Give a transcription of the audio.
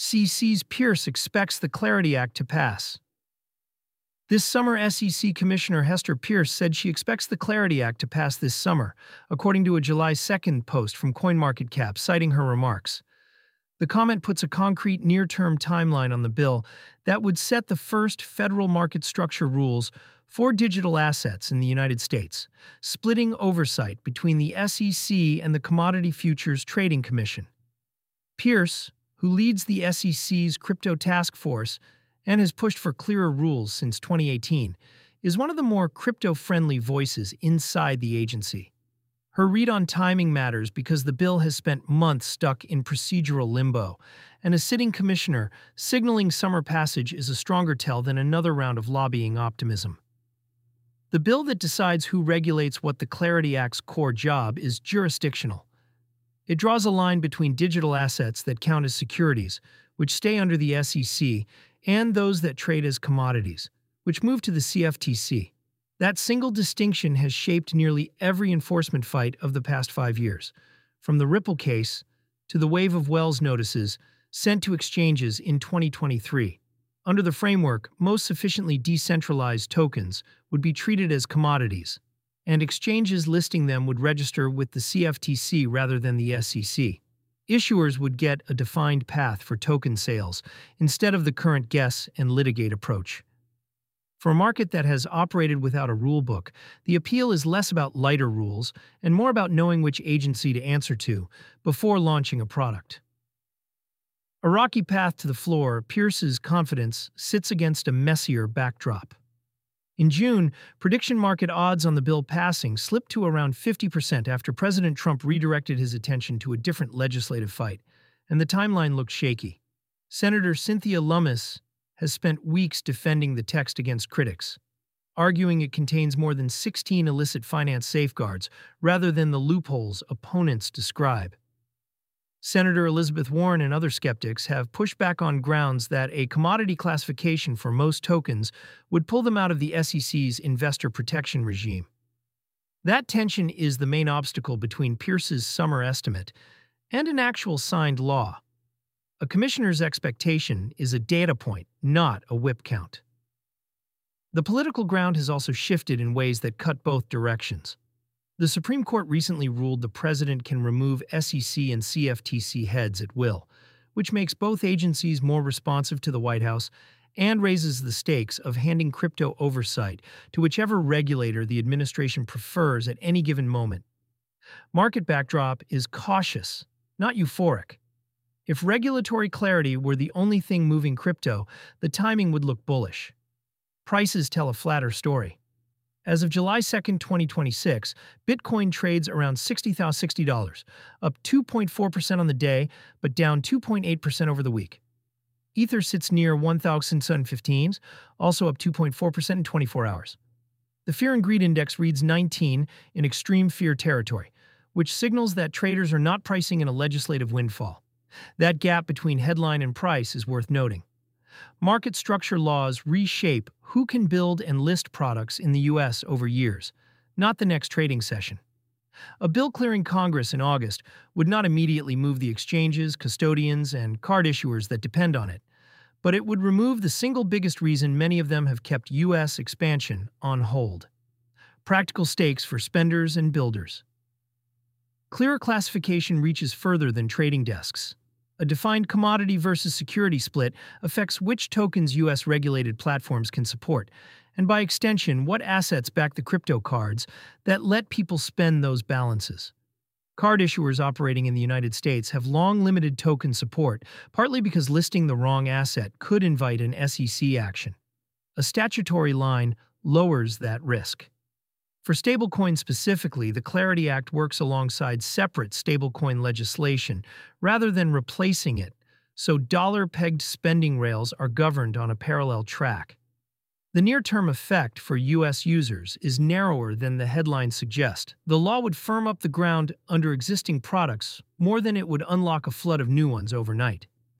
SEC's Pierce expects the Clarity Act to pass. This summer, SEC Commissioner Hester Pierce said she expects the Clarity Act to pass this summer, according to a July 2nd post from CoinMarketCap citing her remarks. The comment puts a concrete near-term timeline on the bill that would set the first federal market structure rules for digital assets in the United States, splitting oversight between the SEC and the Commodity Futures Trading Commission. Pierce, who leads the SEC's crypto task force and has pushed for clearer rules since 2018, is one of the more crypto-friendly voices inside the agency. Her read on timing matters because the bill has spent months stuck in procedural limbo, and a sitting commissioner signaling summer passage is a stronger tell than another round of lobbying optimism. The bill that decides who regulates what the Clarity Act's core job is jurisdictional. It draws a line between digital assets that count as securities, which stay under the SEC, and those that trade as commodities, which move to the CFTC. That single distinction has shaped nearly every enforcement fight of the past 5 years, from the Ripple case to the wave of Wells notices sent to exchanges in 2023. Under the framework, most sufficiently decentralized tokens would be treated as commodities, and exchanges listing them would register with the CFTC rather than the SEC. Issuers would get a defined path for token sales instead of the current guess and litigate approach. For a market that has operated without a rulebook, the appeal is less about lighter rules and more about knowing which agency to answer to before launching a product. A rocky path to the floor, Pierce's confidence sits against a messier backdrop. In June, prediction market odds on the bill passing slipped to around 50% after President Trump redirected his attention to a different legislative fight, and the timeline looked shaky. Senator Cynthia Lummis has spent weeks defending the text against critics, arguing it contains more than 16 illicit finance safeguards rather than the loopholes opponents describe. Senator Elizabeth Warren and other skeptics have pushed back on grounds that a commodity classification for most tokens would pull them out of the SEC's investor protection regime. That tension is the main obstacle between Pierce's summer estimate and an actual signed law. A commissioner's expectation is a data point, not a whip count. The political ground has also shifted in ways that cut both directions. The Supreme Court recently ruled the president can remove SEC and CFTC heads at will, which makes both agencies more responsive to the White House and raises the stakes of handing crypto oversight to whichever regulator the administration prefers at any given moment. Market backdrop is cautious, not euphoric. If regulatory clarity were the only thing moving crypto, the timing would look bullish. Prices tell a flatter story. As of July 2, 2026, Bitcoin trades around $60,060, up 2.4% on the day, but down 2.8% over the week. Ether sits near 1,715s, also up 2.4% in 24 hours. The Fear and Greed Index reads 19 in extreme fear territory, which signals that traders are not pricing in a legislative windfall. That gap between headline and price is worth noting. Market structure laws reshape who can build and list products in the U.S. over years, not the next trading session. A bill clearing Congress in August would not immediately move the exchanges, custodians, and card issuers that depend on it, but it would remove the single biggest reason many of them have kept U.S. expansion on hold: practical stakes for spenders and builders. Clearer classification reaches further than trading desks. A defined commodity versus security split affects which tokens U.S. regulated platforms can support, and by extension, what assets back the crypto cards that let people spend those balances. Card issuers operating in the United States have long limited token support, partly because listing the wrong asset could invite an SEC action. A statutory line lowers that risk. For stablecoins specifically, the Clarity Act works alongside separate stablecoin legislation rather than replacing it, so dollar-pegged spending rails are governed on a parallel track. The near-term effect for U.S. users is narrower than the headlines suggest. The law would firm up the ground under existing products more than it would unlock a flood of new ones overnight.